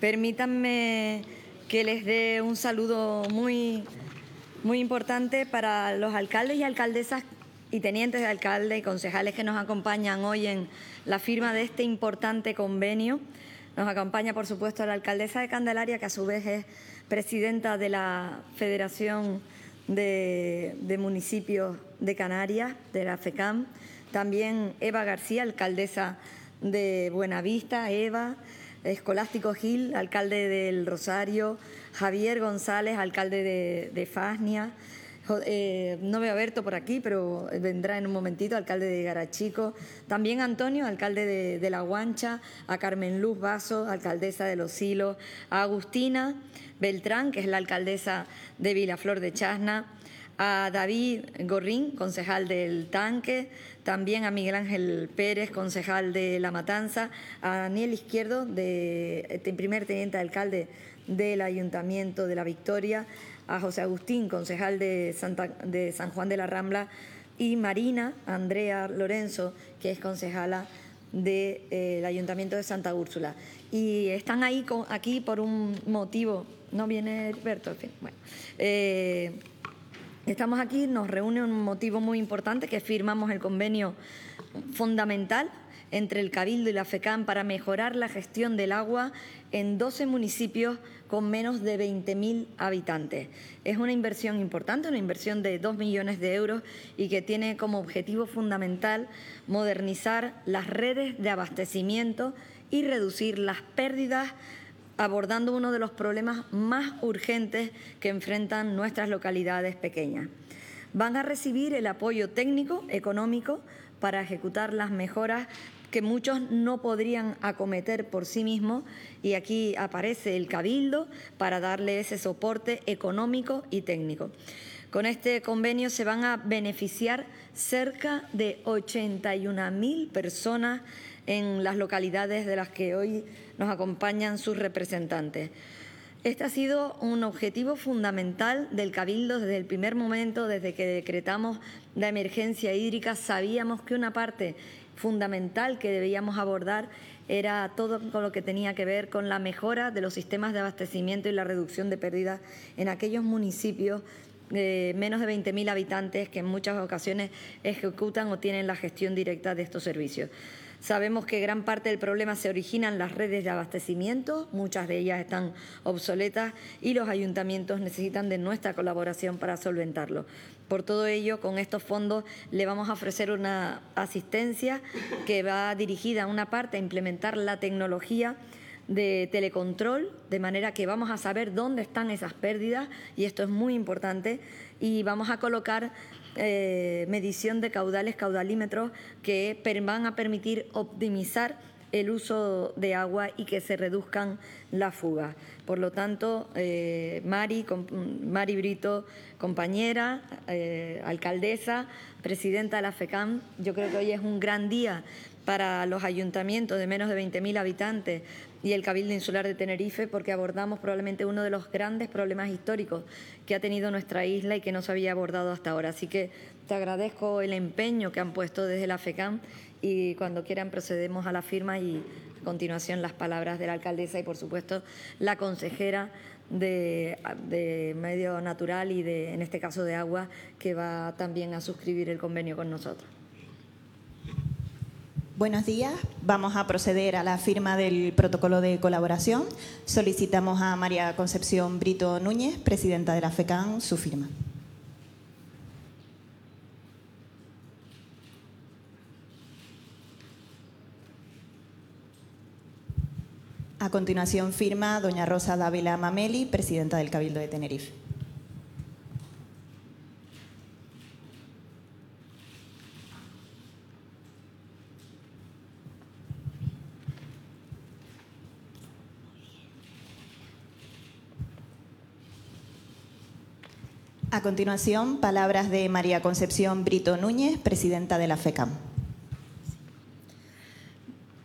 Permítanme que les dé un saludo muy importante para los alcaldes y alcaldesas y tenientes de alcalde y concejales que nos acompañan hoy en la firma de este importante convenio. Nos acompaña, por supuesto, la alcaldesa de Candelaria, que a su vez es presidenta de la Federación de Municipios de Canarias, de la FECAM. También Eva García, alcaldesa de Buenavista, Eva. Escolástico Gil, alcalde del Rosario. Javier González, alcalde de Fasnia. No veo a Berto por aquí, pero vendrá en un momentito, alcalde de Garachico. También Antonio, alcalde de La Guancha. A Carmen Luz Vaso, alcaldesa de Los Silos. A Agustina Beltrán, que es la alcaldesa de Vilaflor de Chasna. A David Gorrín, concejal del Tanque. También a Miguel Ángel Pérez, concejal de La Matanza. A Daniel Izquierdo, primer teniente de alcalde del Ayuntamiento de La Victoria. A José Agustín, concejal de San Juan de la Rambla. Y Marina Andrea Lorenzo, que es concejala del Ayuntamiento de Santa Úrsula. Y están aquí por un motivo. ¿No viene Berto? En fin, bueno. Estamos aquí, nos reúne un motivo muy importante, que firmamos el convenio fundamental entre el Cabildo y la FECAM para mejorar la gestión del agua en 12 municipios con menos de 20.000 habitantes. Es una inversión importante, una inversión de 2 millones de euros y que tiene como objetivo fundamental modernizar las redes de abastecimiento y reducir las pérdidas, abordando uno de los problemas más urgentes que enfrentan nuestras localidades pequeñas. Van a recibir el apoyo técnico, económico, para ejecutar las mejoras que muchos no podrían acometer por sí mismos, y aquí aparece el Cabildo para darle ese soporte económico y técnico. Con este convenio se van a beneficiar cerca de 81.000 personas en las localidades de las que hoy nos acompañan sus representantes. Este ha sido un objetivo fundamental del Cabildo desde el primer momento, desde que decretamos la emergencia hídrica. Sabíamos que una parte fundamental que debíamos abordar era todo lo que tenía que ver con la mejora de los sistemas de abastecimiento y la reducción de pérdidas en aquellos municipios de menos de 20.000 habitantes que en muchas ocasiones ejecutan o tienen la gestión directa de estos servicios. Sabemos que gran parte del problema se origina en las redes de abastecimiento, muchas de ellas están obsoletas y los ayuntamientos necesitan de nuestra colaboración para solventarlo. Por todo ello, con estos fondos le vamos a ofrecer una asistencia que va dirigida, una parte, a implementar la tecnología de telecontrol, de manera que vamos a saber dónde están esas pérdidas, y esto es muy importante, y vamos a colocar medición de caudales, caudalímetros, que van a permitir optimizar el uso de agua y que se reduzcan las fugas. Por lo tanto, Mari Brito, compañera, alcaldesa, presidenta de la FECAM, yo creo que hoy es un gran día para los ayuntamientos de menos de 20.000 habitantes y el Cabildo Insular de Tenerife, porque abordamos probablemente uno de los grandes problemas históricos que ha tenido nuestra isla y que no se había abordado hasta ahora. Así que te agradezco el empeño que han puesto desde la FECAM, y cuando quieran procedemos a la firma, y a continuación las palabras de la alcaldesa y, por supuesto, la consejera de Medio Natural y, en este caso, de Agua, que va también a suscribir el convenio con nosotros. Buenos días. Vamos a proceder a la firma del protocolo de colaboración. Solicitamos a María Concepción Brito Núñez, presidenta de la FECAM, su firma. A continuación firma doña Rosa Dávila Mameli, presidenta del Cabildo de Tenerife. A continuación, palabras de María Concepción Brito Núñez, presidenta de la FECAM.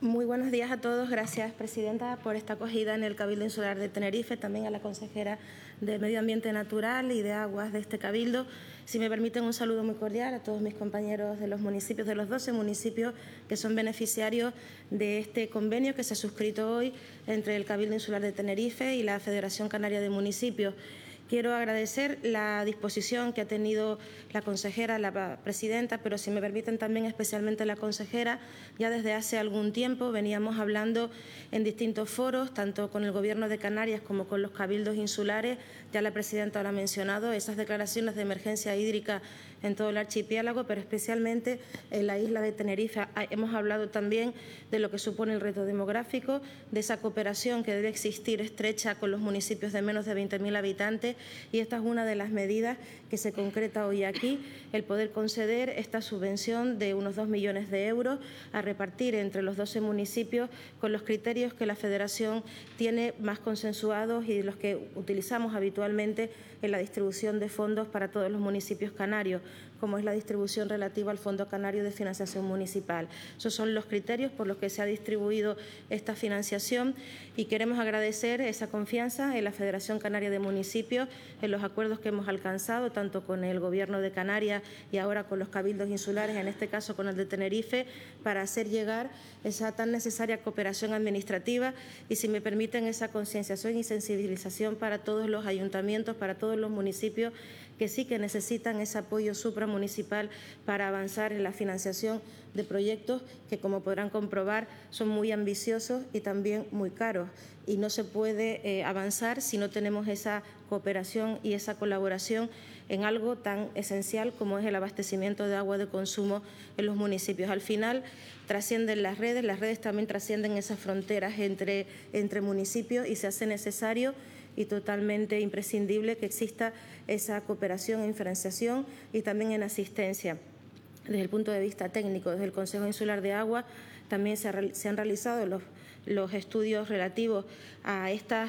Muy buenos días a todos. Gracias, Presidenta, por esta acogida en el Cabildo Insular de Tenerife, también a la consejera de Medio Ambiente Natural y de Aguas de este Cabildo. Si me permiten, un saludo muy cordial a todos mis compañeros de los municipios, de los 12 municipios que son beneficiarios de este convenio que se ha suscrito hoy entre el Cabildo Insular de Tenerife y la Federación Canaria de Municipios. Quiero agradecer la disposición que ha tenido la consejera, la presidenta, pero si me permiten también especialmente la consejera. Ya desde hace algún tiempo veníamos hablando en distintos foros, tanto con el Gobierno de Canarias como con los cabildos insulares. Ya la presidenta lo ha mencionado, esas declaraciones de emergencia hídrica en todo el archipiélago, pero especialmente en la isla de Tenerife. Hemos hablado también de lo que supone el reto demográfico, de esa cooperación que debe existir estrecha con los municipios de menos de 20.000 habitantes, y esta es una de las medidas que se concreta hoy aquí, el poder conceder esta subvención de unos 2 millones de euros a repartir entre los 12 municipios con los criterios que la Federación tiene más consensuados y los que utilizamos habitualmente en la distribución de fondos para todos los municipios canarios, como es la distribución relativa al Fondo Canario de Financiación Municipal. Esos son los criterios por los que se ha distribuido esta financiación y queremos agradecer esa confianza en la Federación Canaria de Municipios, en los acuerdos que hemos alcanzado, tanto con el Gobierno de Canarias y ahora con los cabildos insulares, en este caso con el de Tenerife, para hacer llegar esa tan necesaria cooperación administrativa y, si me permiten, esa concienciación y sensibilización para todos los ayuntamientos, para todos los municipios que sí que necesitan ese apoyo supramunicipal para avanzar en la financiación de proyectos que, como podrán comprobar, son muy ambiciosos y también muy caros. Y no se puede avanzar si no tenemos esa cooperación y esa colaboración en algo tan esencial como es el abastecimiento de agua de consumo en los municipios. Al final trascienden las redes también trascienden esas fronteras entre municipios y se hace necesario y totalmente imprescindible que exista esa cooperación en financiación y también en asistencia. Desde el punto de vista técnico, desde el Consejo Insular de Agua, también se han realizado los estudios relativos a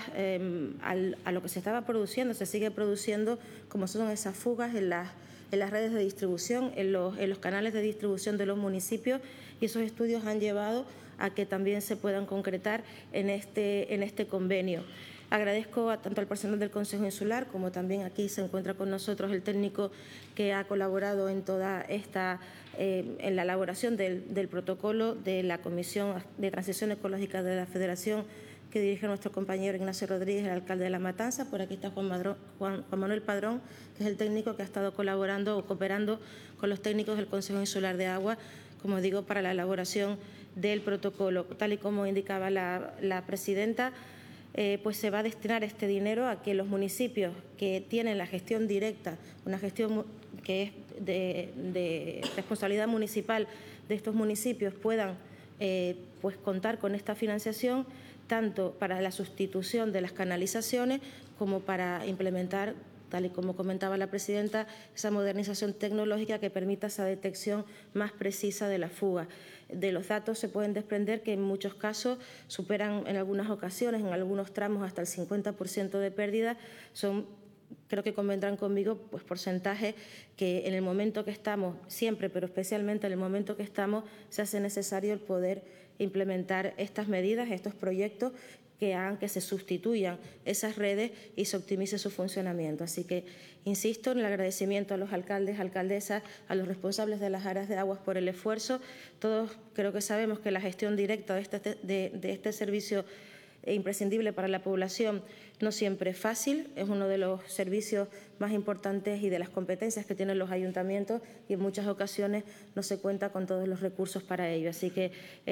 lo que se estaba produciendo, se sigue produciendo, como son esas fugas en las redes de distribución, en los canales de distribución de los municipios, y esos estudios han llevado a que también se puedan concretar en este convenio. Agradezco tanto al personal del Consejo Insular como también aquí se encuentra con nosotros el técnico que ha colaborado en toda esta en la elaboración del protocolo de la Comisión de Transición Ecológica de la Federación que dirige nuestro compañero Ignacio Rodríguez, el alcalde de La Matanza. Por aquí está Juan Manuel Padrón, que es el técnico que ha estado colaborando o cooperando con los técnicos del Consejo Insular de Agua, como digo, para la elaboración del protocolo. Tal y como indicaba la presidenta, pues se va a destinar este dinero a que los municipios que tienen la gestión directa, una gestión que es de responsabilidad municipal de estos municipios, puedan pues contar con esta financiación tanto para la sustitución de las canalizaciones como para implementar, tal y como comentaba la presidenta, esa modernización tecnológica que permita esa detección más precisa de la fuga. De los datos se pueden desprender que en muchos casos superan en algunas ocasiones, en algunos tramos, hasta el 50% de pérdida. Son, creo que convendrán conmigo, pues porcentajes que en el momento que estamos, siempre, pero especialmente en el momento que estamos, se hace necesario el poder implementar estas medidas, estos proyectos que hagan que se sustituyan esas redes y se optimice su funcionamiento. Así que insisto en el agradecimiento a los alcaldes, alcaldesas, a los responsables de las áreas de aguas por el esfuerzo. Todos creo que sabemos que la gestión directa de este servicio imprescindible para la población no siempre es fácil, es uno de los servicios más importantes y de las competencias que tienen los ayuntamientos y en muchas ocasiones no se cuenta con todos los recursos para ello. Así que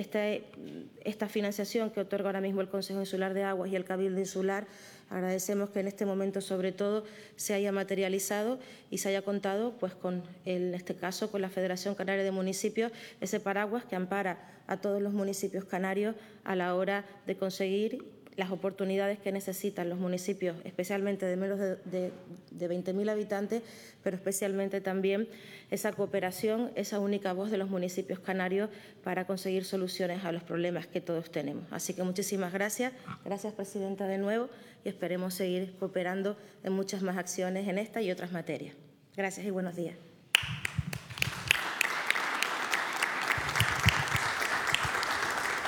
esta financiación que otorga ahora mismo el Consejo Insular de Aguas y el Cabildo Insular, agradecemos que en este momento sobre todo se haya materializado y se haya contado pues en este caso con la Federación Canaria de Municipios, ese paraguas que ampara a todos los municipios canarios a la hora de conseguir las oportunidades que necesitan los municipios, especialmente de menos de 20.000 habitantes, pero especialmente también esa cooperación, esa única voz de los municipios canarios para conseguir soluciones a los problemas que todos tenemos. Así que muchísimas gracias. Gracias, presidenta, de nuevo, y esperemos seguir cooperando en muchas más acciones en esta y otras materias. Gracias y buenos días.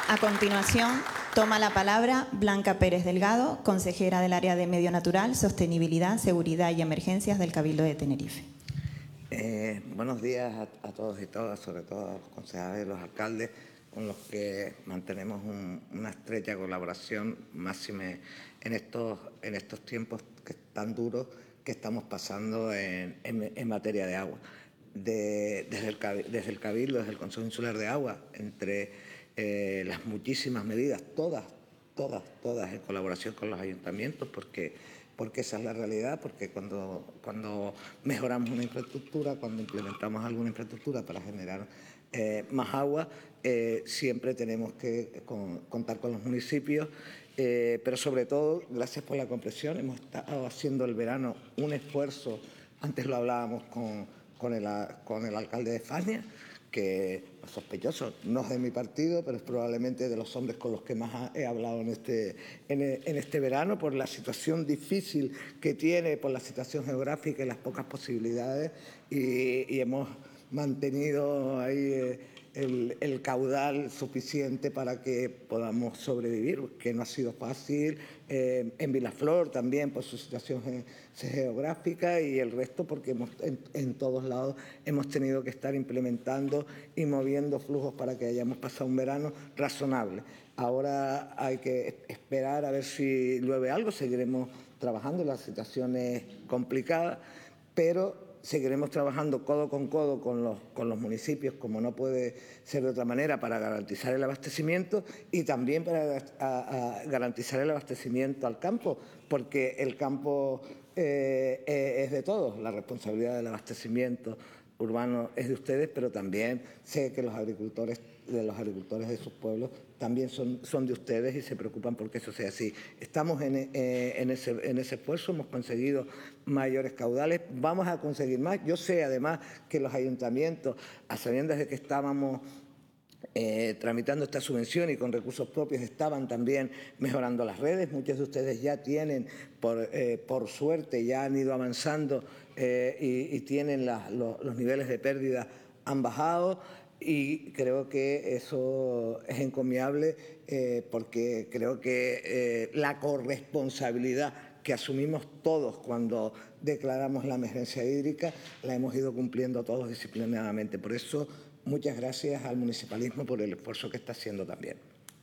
A continuación, toma la palabra Blanca Pérez Delgado, consejera del área de Medio Natural, Sostenibilidad, Seguridad y Emergencias del Cabildo de Tenerife. Buenos días a todos y todas, sobre todo a los concejales y los alcaldes, con los que mantenemos una estrecha colaboración, máxime en estos tiempos tan duros que estamos pasando en materia de agua. Desde el Cabildo, desde el Consejo Insular de Agua, entre las muchísimas medidas, todas en colaboración con los ayuntamientos, porque esa es la realidad, porque cuando mejoramos una infraestructura, cuando implementamos alguna infraestructura para generar más agua, siempre tenemos que contar con los municipios, pero sobre todo, gracias por la comprensión, hemos estado haciendo el verano un esfuerzo, antes lo hablábamos con el alcalde de Fania, que es sospechoso, no es de mi partido, pero es probablemente de los hombres con los que más he hablado en este verano, por la situación difícil que tiene, por la situación geográfica y las pocas posibilidades, y hemos mantenido ahí el caudal suficiente para que podamos sobrevivir, que no ha sido fácil, en Vilaflor también por su situación geográfica y el resto porque en todos lados hemos tenido que estar implementando y moviendo flujos para que hayamos pasado un verano razonable. Ahora hay que esperar a ver si llueve algo, seguiremos trabajando, la situación es complicada, pero seguiremos trabajando codo con los municipios, como no puede ser de otra manera, para garantizar el abastecimiento y también para garantizar el abastecimiento al campo, porque el campo es de todos, la responsabilidad del abastecimiento urbano es de ustedes, pero también sé que los agricultores de sus pueblos también son de ustedes y se preocupan porque eso sea así. Estamos en ese esfuerzo, hemos conseguido mayores caudales, vamos a conseguir más. Yo sé además que los ayuntamientos, a sabiendas de que estábamos tramitando esta subvención y con recursos propios estaban también mejorando las redes. Muchos de ustedes ya tienen, por suerte, ya han ido avanzando y tienen los niveles de pérdida han bajado. Y creo que eso es encomiable porque creo que la corresponsabilidad que asumimos todos cuando declaramos la emergencia hídrica la hemos ido cumpliendo todos disciplinadamente. Por eso, muchas gracias al municipalismo por el esfuerzo que está haciendo también.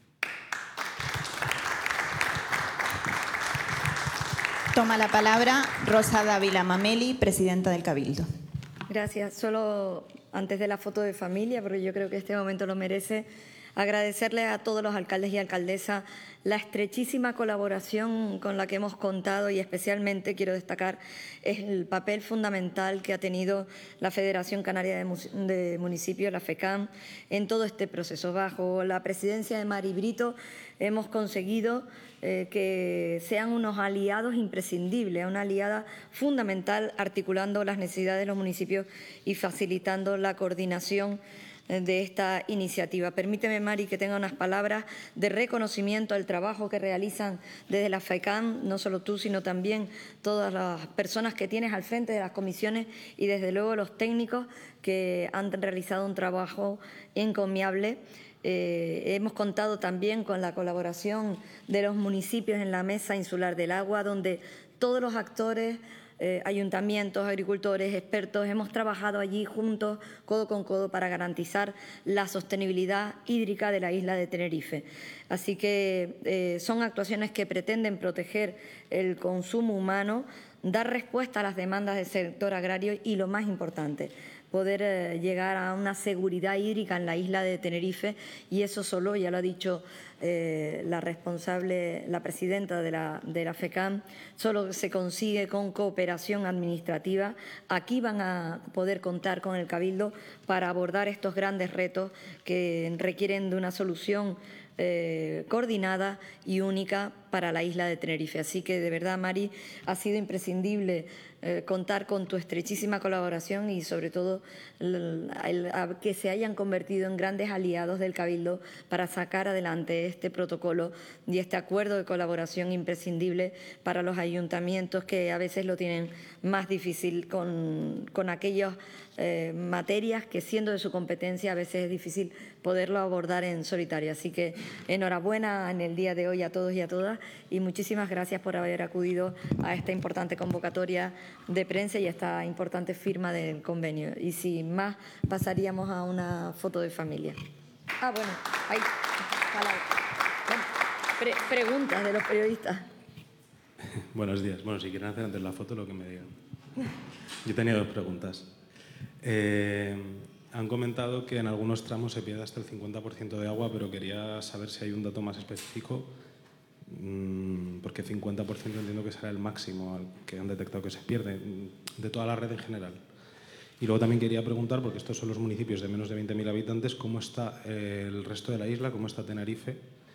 Toma la palabra Rosa Dávila Mameli, presidenta del Cabildo. Gracias. Solo antes de la foto de familia, porque yo creo que este momento lo merece, agradecerle a todos los alcaldes y alcaldesas la estrechísima colaboración con la que hemos contado y especialmente quiero destacar el papel fundamental que ha tenido la Federación Canaria de Municipios, la FECAM, en todo este proceso. Bajo la presidencia de Mari Brito hemos conseguido que sean unos aliados imprescindibles, una aliada fundamental articulando las necesidades de los municipios y facilitando la coordinación de esta iniciativa. Permíteme, Mari, que tenga unas palabras de reconocimiento al trabajo que realizan desde la FECAM, no solo tú, sino también todas las personas que tienes al frente de las comisiones y, desde luego, los técnicos que han realizado un trabajo encomiable. Hemos contado también con la colaboración de los municipios en la Mesa Insular del Agua, donde todos los actores, ayuntamientos, agricultores, expertos, hemos trabajado allí juntos, codo con codo, para garantizar la sostenibilidad hídrica de la isla de Tenerife. Así que son actuaciones que pretenden proteger el consumo humano, dar respuesta a las demandas del sector agrario y, lo más importante, poder llegar a una seguridad hídrica en la isla de Tenerife, y eso solo, ya lo ha dicho la responsable, la presidenta de la FECAM, solo se consigue con cooperación administrativa. Aquí van a poder contar con el Cabildo para abordar estos grandes retos que requieren de una solución coordinada y única para la isla de Tenerife. Así que, de verdad, Mari, ha sido imprescindible contar con tu estrechísima colaboración y, sobre todo, que se hayan convertido en grandes aliados del Cabildo para sacar adelante este protocolo y este acuerdo de colaboración imprescindible para los ayuntamientos que a veces lo tienen más difícil con aquellos materias que, siendo de su competencia, a veces es difícil poderlo abordar en solitario. Así que enhorabuena en el día de hoy a todos y a todas, y muchísimas gracias por haber acudido a esta importante convocatoria de prensa y a esta importante firma del convenio. Y sin más, pasaríamos a una foto de familia. Ah, bueno, ahí. Bueno, preguntas de los periodistas. Buenos días. Bueno, si quieren hacer antes la foto, lo que me digan. Yo tenía dos preguntas. Han comentado que en algunos tramos se pierde hasta el 50% de agua, pero quería saber si hay un dato más específico, porque 50% entiendo que será el máximo al que han detectado que se pierde de toda la red en general. Y luego también quería preguntar, porque estos son los municipios de menos de 20.000 habitantes, ¿cómo está el resto de la isla? ¿Cómo está Tenerife?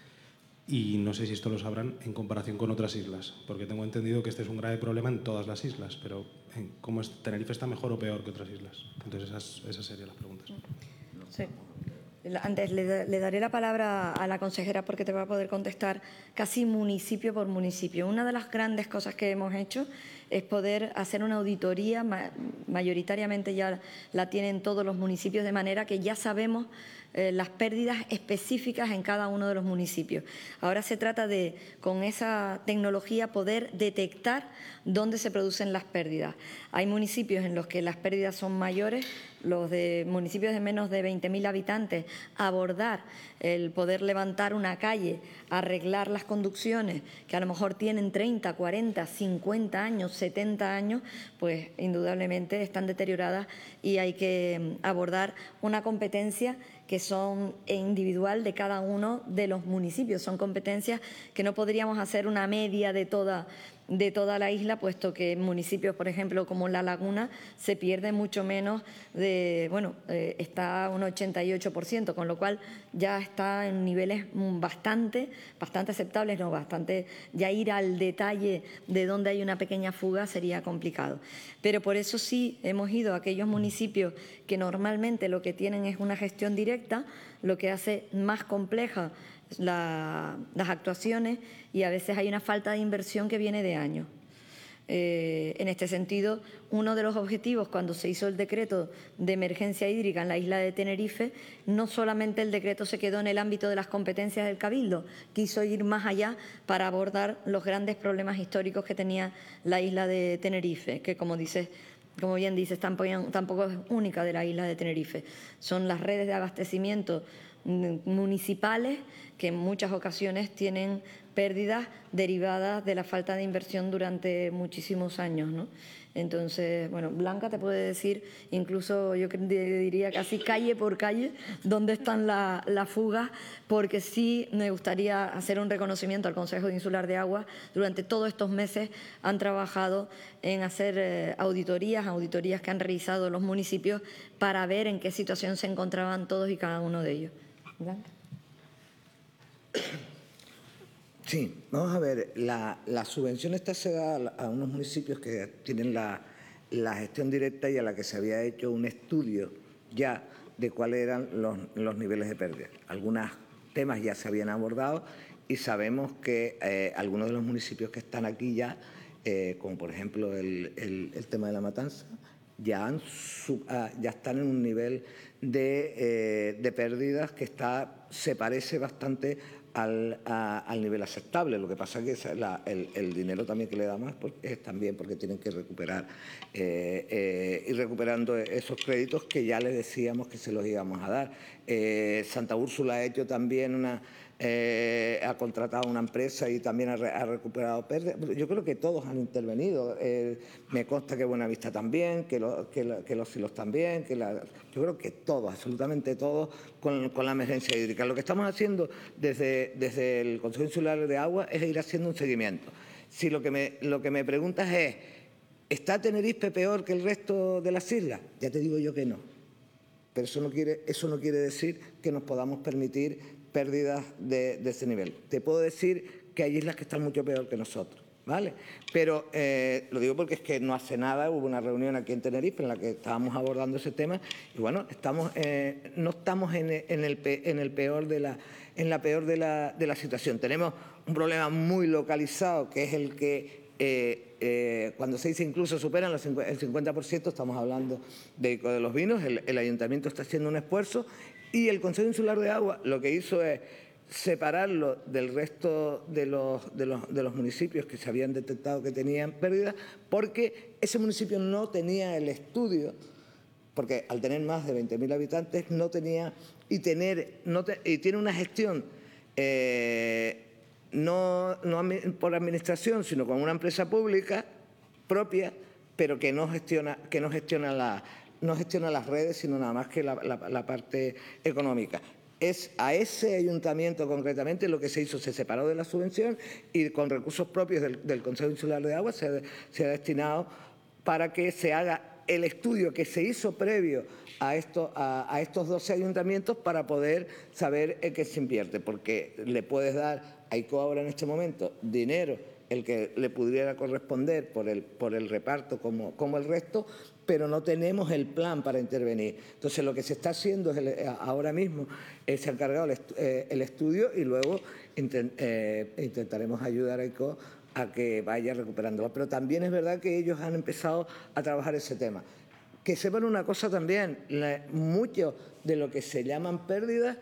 Y no sé si esto lo sabrán en comparación con otras islas, porque tengo entendido que este es un grave problema en todas las islas, pero ¿cómo es? ¿Tenerife está mejor o peor que otras islas? Entonces esas serían las preguntas. Sí. Antes le daré la palabra a la consejera porque te va a poder contestar casi municipio por municipio. Una de las grandes cosas que hemos hecho es poder hacer una auditoría, mayoritariamente ya la tienen todos los municipios, de manera que ya sabemos las pérdidas específicas en cada uno de los municipios. Ahora se trata de, con esa tecnología, poder detectar dónde se producen las pérdidas. Hay municipios en los que las pérdidas son mayores, los de municipios de menos de 20.000 habitantes, abordar el poder levantar una calle, arreglar las conducciones, que a lo mejor tienen 30, 40, 50 años, 70 años, pues indudablemente están deterioradas y hay que abordar una competencia que son individual de cada uno de los municipios. Son competencias que no podríamos hacer una media de toda la isla, puesto que en municipios, por ejemplo, como La Laguna, se pierde mucho menos está un 88%, con lo cual ya está en niveles bastante aceptables, ya ir al detalle de dónde hay una pequeña fuga sería complicado. Pero por eso sí hemos ido a aquellos municipios que normalmente lo que tienen es una gestión directa, lo que hace más compleja las actuaciones, y a veces hay una falta de inversión que viene de años. En este sentido, uno de los objetivos cuando se hizo el decreto de emergencia hídrica en la isla de Tenerife, no solamente el decreto se quedó en el ámbito de las competencias del Cabildo, quiso ir más allá para abordar los grandes problemas históricos que tenía la isla de Tenerife, que como bien dices, tampoco es única de la isla de Tenerife. Son las redes de abastecimiento municipales que en muchas ocasiones tienen pérdidas derivadas de la falta de inversión durante muchísimos años, ¿no? Entonces, bueno, Blanca te puede decir, incluso yo diría casi calle por calle, dónde están las fugas, porque sí me gustaría hacer un reconocimiento al Consejo Insular de Agua. Durante todos estos meses han trabajado en hacer auditorías que han realizado los municipios para ver en qué situación se encontraban todos y cada uno de ellos. Blanca. Sí, vamos a ver, la subvención esta se da a unos municipios que tienen la gestión directa y a la que se había hecho un estudio ya de cuáles eran los niveles de pérdida. Algunos temas ya se habían abordado y sabemos que algunos de los municipios que están aquí ya, como por ejemplo el tema de La Matanza, ya están en un nivel de pérdidas que se parece bastante al nivel aceptable. Lo que pasa es que el dinero también que le da más es también porque tienen que recuperar, ir recuperando esos créditos que ya les decíamos que se los íbamos a dar. Santa Úrsula ha hecho también ha contratado una empresa y también ha recuperado pérdidas. Yo creo que todos han intervenido. Me consta que Buenavista también, que los Silos también, yo creo que todos, absolutamente todos, con la emergencia hídrica. Lo que estamos haciendo desde el Consejo Insular de Agua es ir haciendo un seguimiento. Si lo que me preguntas es, ¿está Tenerife peor que el resto de las islas? Ya te digo yo que no. Pero eso no quiere decir que nos podamos permitir pérdidas de ese nivel. Te puedo decir que hay islas que están mucho peor que nosotros, ¿vale? Pero lo digo porque es que no hace nada hubo una reunión aquí en Tenerife en la que estábamos abordando ese tema y bueno, no estamos en la peor de la situación. Tenemos un problema muy localizado que es el que cuando se dice incluso superan el 50%, estamos hablando de los vinos. El Ayuntamiento está haciendo un esfuerzo y el Consejo Insular de Agua lo que hizo es separarlo del resto de los municipios que se habían detectado que tenían pérdidas, porque ese municipio no tenía el estudio, porque al tener más de 20.000 habitantes no tenía, y tiene una gestión no por administración, sino con una empresa pública propia, pero que no gestiona las redes, sino nada más que la parte económica. Es a ese ayuntamiento concretamente lo que se hizo, se separó de la subvención y con recursos propios del Consejo Insular de Agua se ha destinado para que se haga el estudio que se hizo previo a estos 12 ayuntamientos para poder saber en qué se invierte, porque le puedes dar a ICO ahora en este momento dinero, el que le pudiera corresponder por el reparto como el resto, pero no tenemos el plan para intervenir. Entonces, lo que se está haciendo ahora mismo se ha encargado el estudio y luego intentaremos ayudar a ICO a que vaya recuperándolo. Pero también es verdad que ellos han empezado a trabajar ese tema. Que sepan una cosa también, mucho de lo que se llaman pérdidas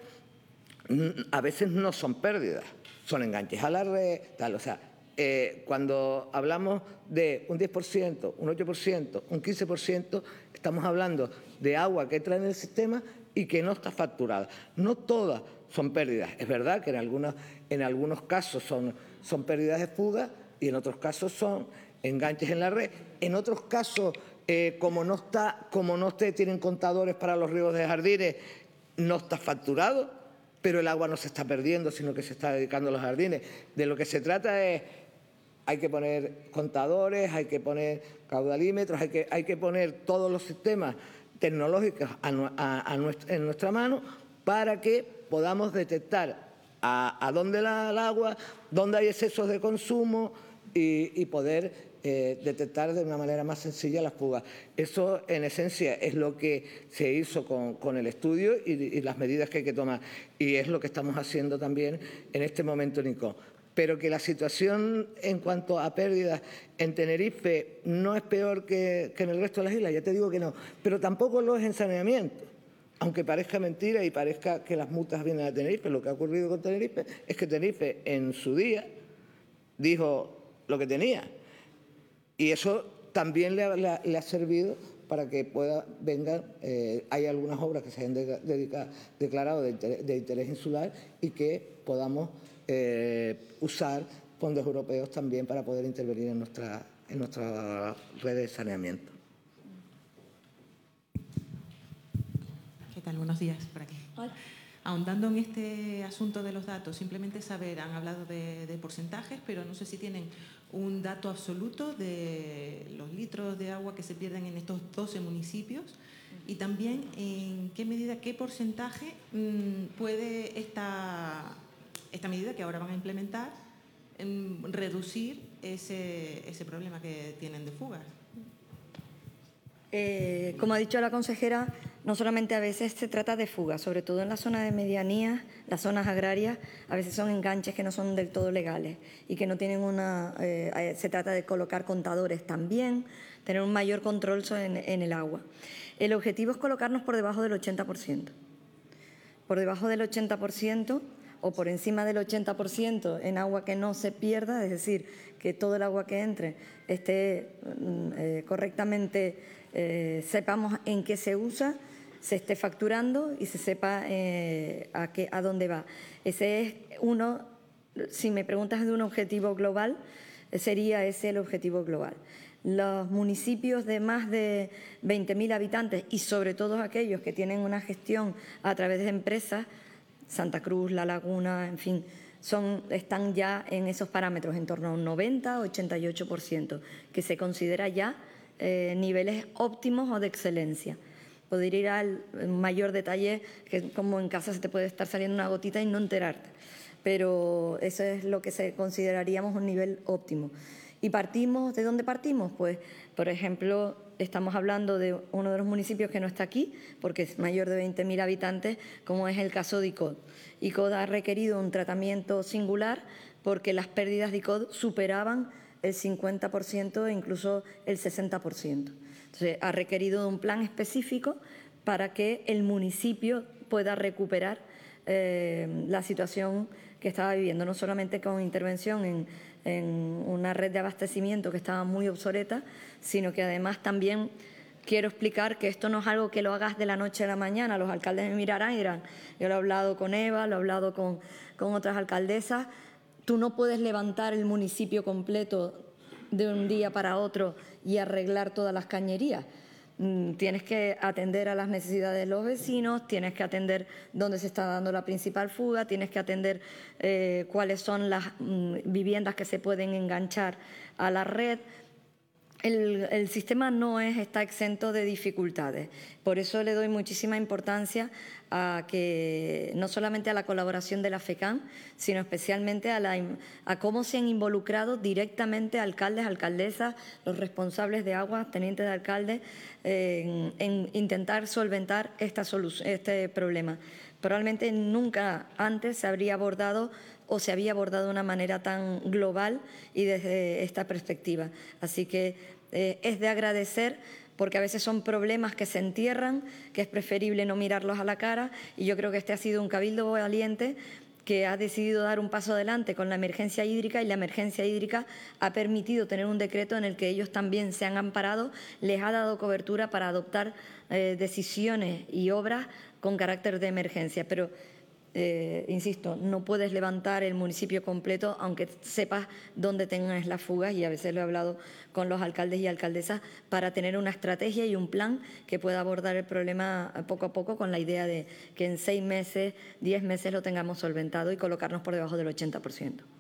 a veces no son pérdidas, son enganches a la red, tal, o sea, cuando hablamos de un 10%, un 8%, un 15%, estamos hablando de agua que entra en el sistema y que no está facturada. No todas son pérdidas. Es verdad que en algunos casos son pérdidas de fuga y en otros casos son enganches en la red. En otros casos, como no tienen contadores para los riegos de jardines, no está facturado, pero el agua no se está perdiendo, sino que se está dedicando a los jardines. De lo que se trata es, hay que poner contadores, hay que poner caudalímetros, hay que poner todos los sistemas tecnológicos en nuestra mano para que podamos detectar a dónde el agua, dónde hay excesos de consumo y poder detectar de una manera más sencilla las fugas. Eso, en esencia, es lo que se hizo con el estudio y las medidas que hay que tomar. Y es lo que estamos haciendo también en este momento en ICO. Pero que la situación en cuanto a pérdidas en Tenerife no es peor que en el resto de las islas, ya te digo que no. Pero tampoco lo es en saneamiento. Aunque parezca mentira y parezca que las multas vienen a Tenerife, lo que ha ocurrido con Tenerife es que Tenerife en su día dijo lo que tenía. Y eso también le ha servido para que hay algunas obras que se hayan declarado de interés insular y que podamos usar fondos europeos también para poder intervenir en nuestra red de saneamiento. ¿Qué tal? Buenos días, por aquí. Hola. Ahondando en este asunto de los datos, simplemente saber, han hablado de porcentajes, pero no sé si tienen un dato absoluto de los litros de agua que se pierden en estos 12 municipios y también en qué medida, qué porcentaje puede esta medida que ahora van a implementar reducir ese problema que tienen de fugas. Como ha dicho la consejera, no solamente a veces se trata de fugas, sobre todo en la zona de medianías, las zonas agrarias, a veces son enganches que no son del todo legales y que no tienen se trata de colocar contadores también, tener un mayor control en el agua. El objetivo es colocarnos por debajo del 80%. Por debajo del 80% o por encima del 80% en agua que no se pierda, es decir, que todo el agua que entre esté correctamente, sepamos en qué se usa, se esté facturando y se sepa a dónde va. Ese es uno, si me preguntas de un objetivo global, sería ese el objetivo global. Los municipios de más de 20.000 habitantes y sobre todo aquellos que tienen una gestión a través de empresas, Santa Cruz, La Laguna, en fin, están ya en esos parámetros, en torno a un 90-88%, que se considera ya niveles óptimos o de excelencia. Poder ir al mayor detalle, que como en casa se te puede estar saliendo una gotita y no enterarte, pero eso es lo que consideraríamos un nivel óptimo. ¿Y ¿de dónde partimos? Pues, por ejemplo, estamos hablando de uno de los municipios que no está aquí, porque es mayor de 20.000 habitantes, como es el caso de ICOD. ICOD ha requerido un tratamiento singular porque las pérdidas de ICOD superaban el 50% e incluso el 60%. Entonces, ha requerido de un plan específico para que el municipio pueda recuperar la situación que estaba viviendo, no solamente con intervención en una red de abastecimiento que estaba muy obsoleta, sino que además también quiero explicar que esto no es algo que lo hagas de la noche a la mañana. Los alcaldes me mirarán y dirán, yo lo he hablado con Eva, lo he hablado con otras alcaldesas, tú no puedes levantar el municipio completo de un día para otro y arreglar todas las cañerías. Tienes que atender a las necesidades de los vecinos, tienes que atender dónde se está dando la principal fuga, tienes que atender cuáles son las viviendas que se pueden enganchar a la red. El sistema no está exento de dificultades. Por eso le doy muchísima importancia a que no solamente a la colaboración de la FECAN, sino especialmente a cómo se han involucrado directamente alcaldes, alcaldesas, los responsables de aguas, tenientes de alcalde, en intentar solventar este problema. Probablemente nunca antes se habría abordado o se había abordado de una manera tan global y desde esta perspectiva. Así que es de agradecer, porque a veces son problemas que se entierran, que es preferible no mirarlos a la cara, y yo creo que este ha sido un cabildo valiente que ha decidido dar un paso adelante con la emergencia hídrica, y la emergencia hídrica ha permitido tener un decreto en el que ellos también se han amparado, les ha dado cobertura para adoptar decisiones y obras con carácter de emergencia. Pero insisto, no puedes levantar el municipio completo aunque sepas dónde tengas las fugas, y a veces lo he hablado con los alcaldes y alcaldesas para tener una estrategia y un plan que pueda abordar el problema poco a poco, con la idea de que en 6 meses, 10 meses lo tengamos solventado y colocarnos por debajo del 80%.